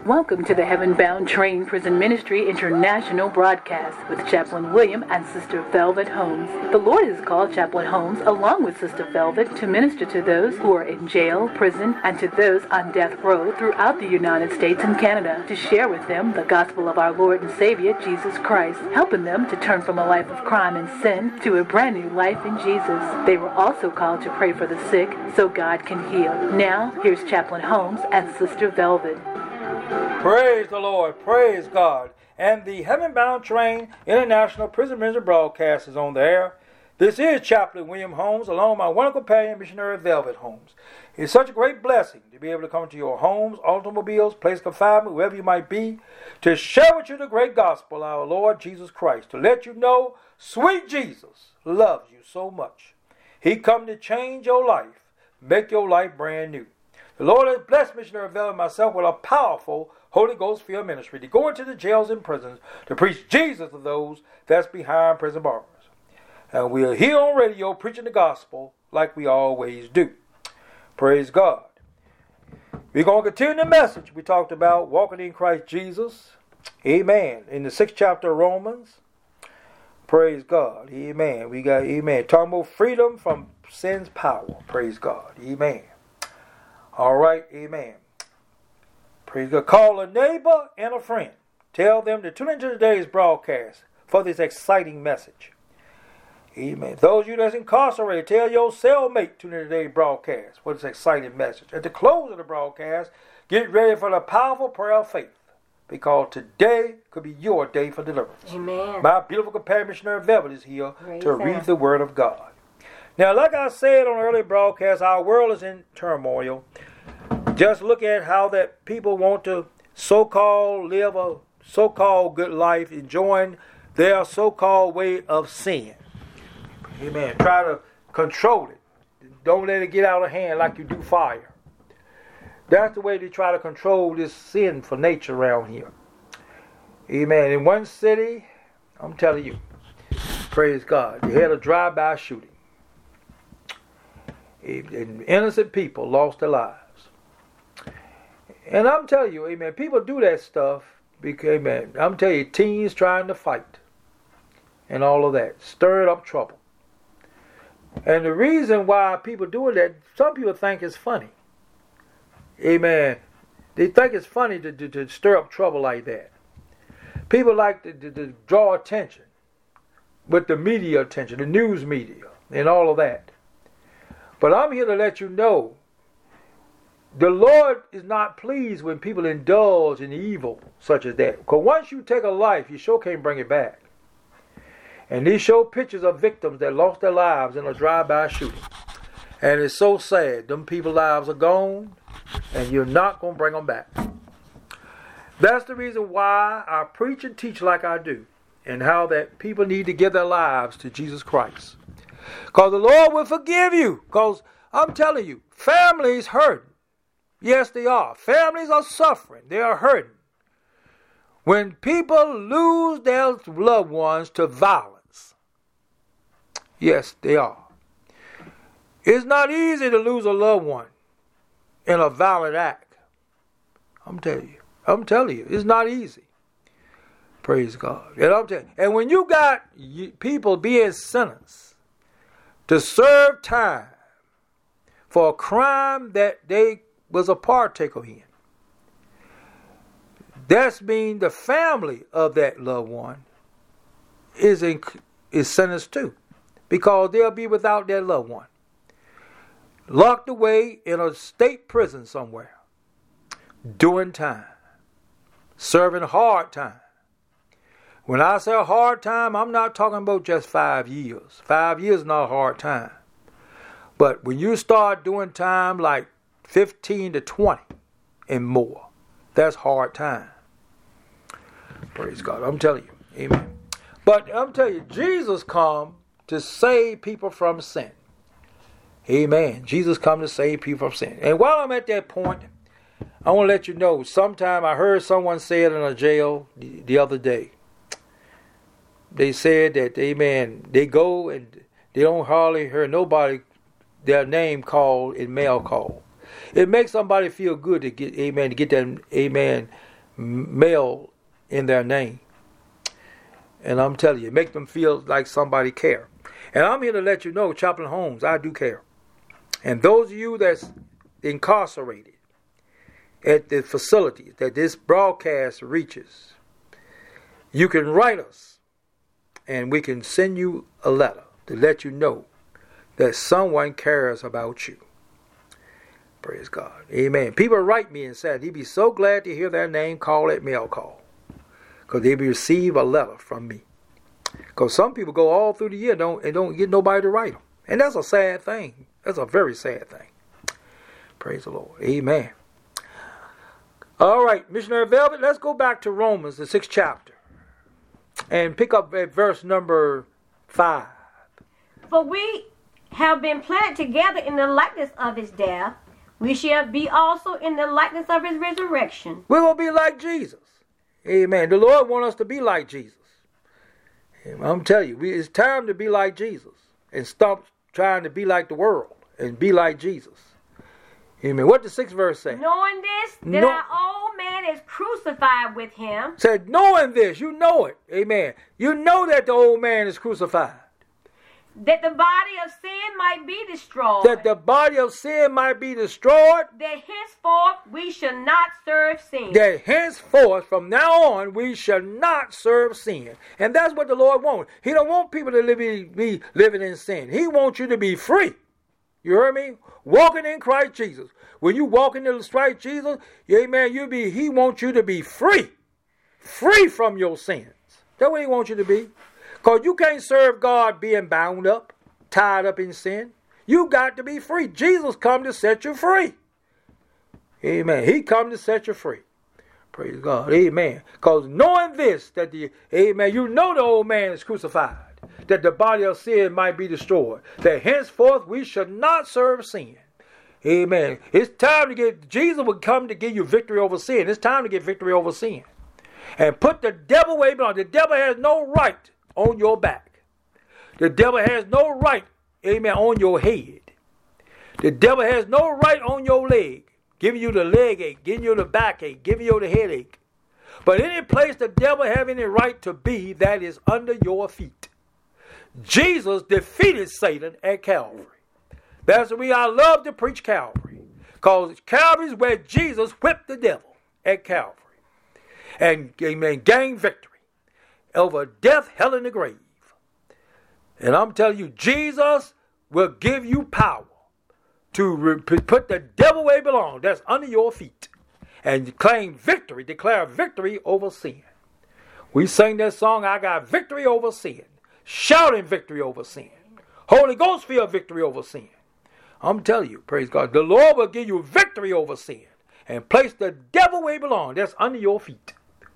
Welcome to the Heaven Bound Train Prison Ministry International broadcast with Chaplain William and Sister Velvet Holmes. The Lord has called Chaplain Holmes along with Sister Velvet to minister to those who are in jail, prison, and to those on death row throughout the United States and Canada to share with them the gospel of our Lord and Savior, Jesus Christ, helping them to turn from a life of crime and sin to a brand new life in Jesus. They were also called to pray for the sick so God can heal. Now, here's Chaplain Holmes and Sister Velvet. Praise the Lord, praise God. And the Heaven Bound Train International Prison Ministry broadcast is on the air. This is Chaplain William Holmes, along with my wonderful companion, Missionary Velvet Holmes. It's such a great blessing to be able to come to your homes, automobiles, place of confinement, wherever you might be, to share with you the great gospel, our Lord Jesus Christ, to let you know sweet Jesus loves you so much. He come to change your life, make your life brand new. The Lord has blessed Missionary Velvet and myself with a powerful Holy Ghost-filled ministry to go into the jails and prisons to preach Jesus to those that's behind prison bars. And we are here on radio preaching the gospel like we always do. Praise God. We're going to continue the message we talked about, walking in Christ Jesus. Amen. In the 6th chapter of Romans. Praise God. Amen. We got, amen, talking about freedom from sin's power. Praise God. Amen. All right, amen. Praise God. Call a neighbor and a friend. Tell them to tune into today's broadcast for this exciting message. Amen. Those of you that's incarcerated, tell your cellmate to tune into today's broadcast for this exciting message. At the close of the broadcast, get ready for the powerful prayer of faith, because today could be your day for deliverance. Amen. My beautiful companion, Missionary Velvet, is here to read the Word of God. Now, like I said on earlier broadcasts, our world is in turmoil. Just look at how that people want to so-called live a so-called good life, enjoying their so-called way of sin. Amen. Try to control it. Don't let it get out of hand like you do fire. That's the way they try to control this sinful nature around here. Amen. In one city, I'm telling you, praise God, they had a drive-by shooting. And innocent people lost their lives. And I'm telling you, amen, people do that stuff because, amen, I'm telling you, teens trying to fight and all of that, stirring up trouble. And the reason why people doing that, some people think it's funny. Amen. They think it's funny to stir up trouble like that. People like to draw attention with the media attention, the news media, and all of that. But I'm here to let you know the Lord is not pleased when people indulge in evil such as that. Because once you take a life, you sure can't bring it back. And these show pictures of victims that lost their lives in a drive-by shooting. And it's so sad. Them people's lives are gone, and you're not going to bring them back. That's the reason why I preach and teach like I do, and how that people need to give their lives to Jesus Christ. Because the Lord will forgive you. Because I'm telling you, families hurting. Yes, they are. Families are suffering. They are hurting. When people lose their loved ones to violence. Yes, they are. It's not easy to lose a loved one in a violent act. I'm telling you, it's not easy. Praise God. And I'm telling you, and when you got people being sentenced to serve time for a crime that they was a partaker in, that's mean the family of that loved one is sentenced too, because they'll be without their loved one, locked away in a state prison somewhere, doing time, serving hard time. When I say a hard time, I'm not talking about just 5 years. 5 years is not a hard time. But when you start doing time like 15 to 20 and more, that's hard time. Praise God. I'm telling you. Amen. But I'm telling you, Jesus come to save people from sin. Amen. Jesus come to save people from sin. And while I'm at that point, I want to let you know, sometime I heard someone say it in a jail the other day. They said that, amen, they go and they don't hardly hear nobody, their name called in mail call. It makes somebody feel good to get, amen, to get that, amen, male in their name. And I'm telling you, make them feel like somebody care. And I'm here to let you know, Chaplain Holmes, I do care. And those of you that's incarcerated at the facility that this broadcast reaches, you can write us and we can send you a letter to let you know that someone cares about you. Praise God. Amen. People write me and said he'd be so glad to hear their name called at mail call, because they receive a letter from me. Because some people go all through the year and don't get nobody to write them. And that's a sad thing. That's a very sad thing. Praise the Lord. Amen. All right, Missionary Velvet, let's go back to Romans, the 6th chapter, and pick up at verse number 5. For we have been planted together in the likeness of his death, we shall be also in the likeness of his resurrection. We're going to be like Jesus. Amen. The Lord wants us to be like Jesus. I'm telling you, it's time to be like Jesus and stop trying to be like the world and be like Jesus. Amen. What the 6th verse say? Knowing this, that our old man is crucified with him. Said, knowing this, you know it. Amen. You know that the old man is crucified. That the body of sin might be destroyed. That the body of sin might be destroyed. That henceforth we shall not serve sin. That henceforth, from now on, we shall not serve sin. And that's what the Lord wants. He don't want people to be living in sin. He wants you to be free. You heard me? Walking in Christ Jesus. When you walk into Christ Jesus, amen, he wants you to be free. Free from your sins. That's what he wants you to be. Because you can't serve God being bound up, tied up in sin. You got to be free. Jesus come to set you free. Amen. He come to set you free. Praise God. Amen. Because knowing this, that amen, you know the old man is crucified, that the body of sin might be destroyed, that henceforth we should not serve sin. Amen. It's time to Jesus will come to give you victory over sin. It's time to get victory over sin. And put the devil away beyond. The devil has no right on your back. The devil has no right, amen, on your head. The devil has no right on your leg, giving you the leg ache, giving you the back ache, giving you the headache. But any place the devil have any right to be, that is under your feet. Jesus defeated Satan at Calvary. That's the reason I love to preach Calvary. Because Calvary is where Jesus whipped the devil at Calvary. And, amen, gained victory over death, hell, and the grave. And I'm telling you, Jesus will give you power to put the devil where he belongs. That's under your feet. And claim victory, declare victory over sin. We sang that song, I got victory over sin. Shouting victory over sin. Holy Ghost feel victory over sin. I'm telling you, praise God, the Lord will give you victory over sin and place the devil where he belongs. That's under your feet.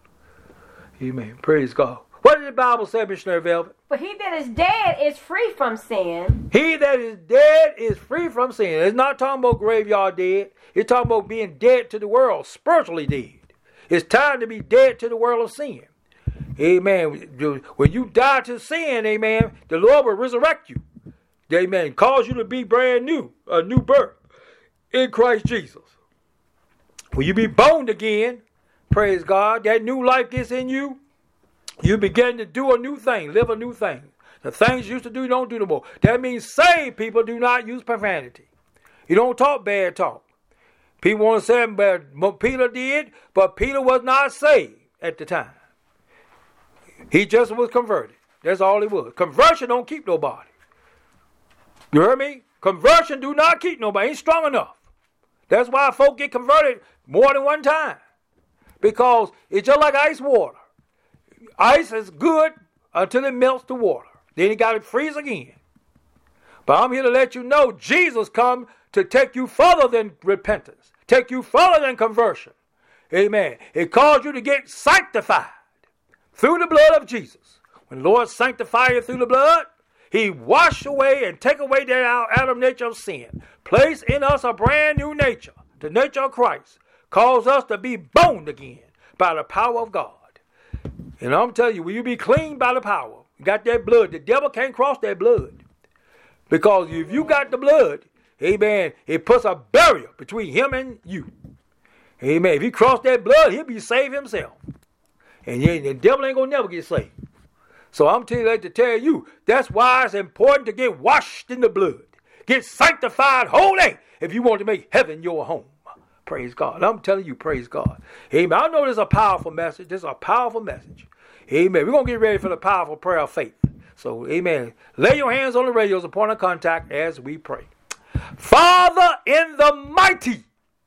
Amen. Praise God. What did the Bible say, Missionary Velvet? For he that is dead is free from sin. He that is dead is free from sin. It's not talking about graveyard dead. It's talking about being dead to the world, spiritually dead. It's time to be dead to the world of sin. Amen. When you die to sin, amen, the Lord will resurrect you. Amen. Cause you to be brand new, a new birth in Christ Jesus. When you be born again, praise God, that new life gets in you. You begin to do a new thing, live a new thing. The things you used to do, you don't do no more. That means saved people do not use profanity. You don't talk bad talk. People want to say but Peter did, but Peter was not saved at the time. He just was converted. That's all he was. Conversion don't keep nobody. You heard me? Conversion do not keep nobody. Ain't strong enough. That's why folk get converted more than one time. Because it's just like ice water. Ice is good until it melts the water. Then you got to freeze again. But I'm here to let you know Jesus come to take you further than repentance. Take you further than conversion. Amen. It calls you to get sanctified through the blood of Jesus. When the Lord sanctifies you through the blood, he wash away and take away that Adam nature of sin. Place in us a brand new nature, the nature of Christ. Cause us to be born again by the power of God. And I'm telling you, will you be clean by the power? You got that blood. The devil can't cross that blood. Because if you got the blood, amen, it puts a barrier between him and you. Amen. If he crossed that blood, he'll be saved himself. And the devil ain't going to never get saved. So I'm telling you, to tell you, that's why it's important to get washed in the blood. Get sanctified holy if you want to make heaven your home. Praise God. I'm telling you, praise God. Amen. I know this is a powerful message. This is a powerful message. Amen. We're going to get ready for the powerful prayer of faith. So, amen. Lay your hands on the radio as a point of contact as we pray. Father, in the mighty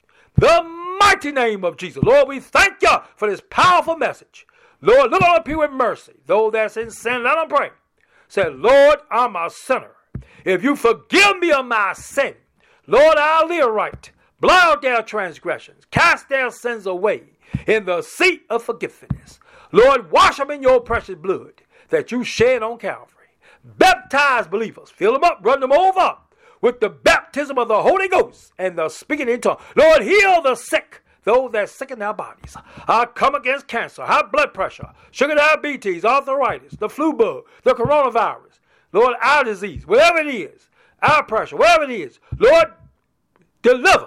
name of Jesus. Lord, we thank you for this powerful message. Lord, look on the people with mercy. Those that's in sin, let them pray. Say, Lord, I'm a sinner. If you forgive me of my sin, Lord, I'll live right. Blot out their transgressions. Cast their sins away in the seat of forgiveness. Lord, wash them in your precious blood that you shed on Calvary. Baptize believers. Fill them up. Run them over with the baptism of the Holy Ghost and the speaking in tongues. Lord, heal the sick. Those that are sick in their bodies. I come against cancer, high blood pressure, sugar diabetes, arthritis, the flu bug, the coronavirus. Lord, eye disease, whatever it is, eye pressure, whatever it is. Lord, deliver,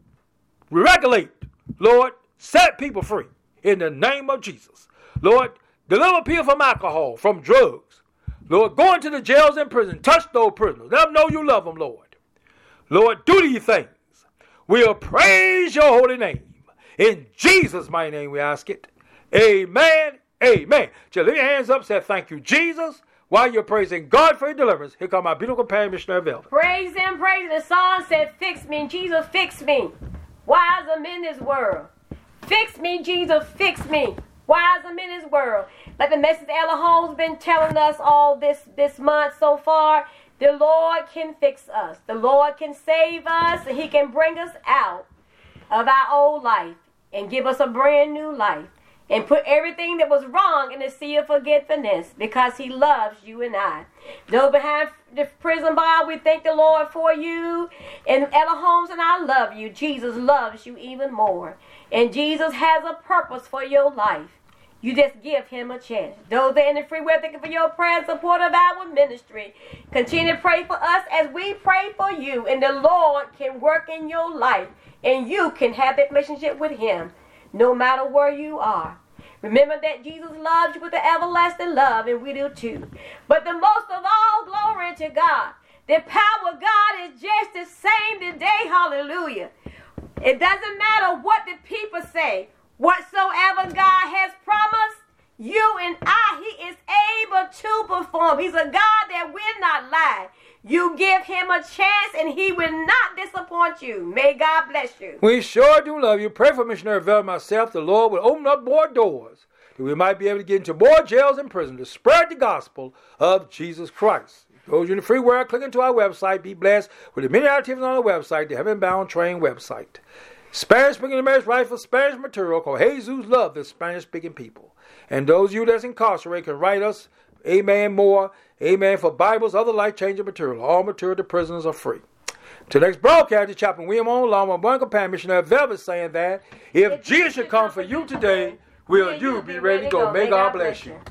regulate, Lord, set people free in the name of Jesus. Lord, deliver people from alcohol, from drugs. Lord, go into the jails and prison. Touch those prisoners. Let them know you love them, Lord. Lord, do these things. We'll praise your holy name. In Jesus' mighty name we ask it. Amen. Amen. Just lift your hands up, say thank you, Jesus. While you're praising God for your deliverance, here comes my beautiful companion, Missionary Velvet. Praise him, praise him. The song said, fix me, Jesus, fix me. Why am I in this world? Fix me, Jesus, fix me. Why am I in this world? Like the message Ella Holmes been telling us all this month so far, the Lord can fix us. The Lord can save us, and he can bring us out of our old life and give us a brand new life and put everything that was wrong in the sea of forgetfulness because he loves you and I. Those behind the prison bar, we thank the Lord for you. And Ella Holmes and I love you. Jesus loves you even more. And Jesus has a purpose for your life. You just give him a chance. Those that are in the free will, thank you for your prayer and support of our ministry. Continue to pray for us as we pray for you. And the Lord can work in your life. And you can have that relationship with him no matter where you are. Remember that Jesus loves you with an everlasting love, and we do too. But the most of all, glory to God. The power of God is just the same today. Hallelujah. It doesn't matter what the people say. Whatsoever God has promised, you and I, he is able to perform. He's a God that will not lie. You give him a chance and he will not disappoint you. May God bless you. We sure do love you. Pray for Missionary Velvet and myself. The Lord will open up more doors that we might be able to get into more jails and prisons to spread the gospel of Jesus Christ. Those in the free world, click into our website. Be blessed with the many activities on our website, the Heaven Bound Train website. Spanish-speaking Americans write for Spanish material called Jesus Love the Spanish-speaking people. And those of you that's incarcerated can write us, amen, more, amen, for Bibles, other life-changing material. All material to prisoners are free. To the next broadcast, Chaplain William on, along with one companion, Missionary Velvet, saying that if Jesus should come for you today, will you be ready to go? May God bless you.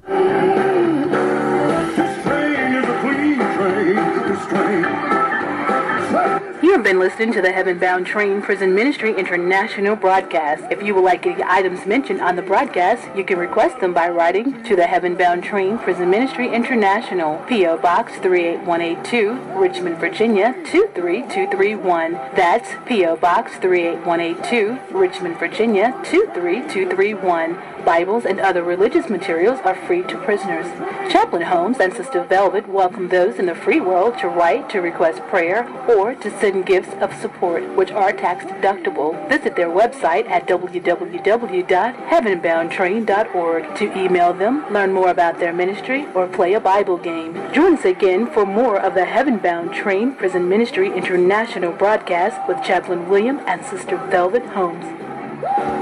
This train is a clean train. This train. You have been listening to the Heaven Bound Train Prison Ministry International broadcast. If you would like any items mentioned on the broadcast, you can request them by writing to the Heaven Bound Train Prison Ministry International, P.O. Box 38182, Richmond, Virginia 23231. That's P.O. Box 38182, Richmond, Virginia 23231. Bibles and other religious materials are free to prisoners. Chaplain Holmes and Sister Velvet welcome those in the free world to write, to request prayer, or to send gifts of support, which are tax deductible. Visit their website at www.heavenboundtrain.org to email them, learn more about their ministry, or play a Bible game. Join us again for more of the Heaven Bound Train Prison Ministry International broadcast with Chaplain William and Sister Velvet Holmes.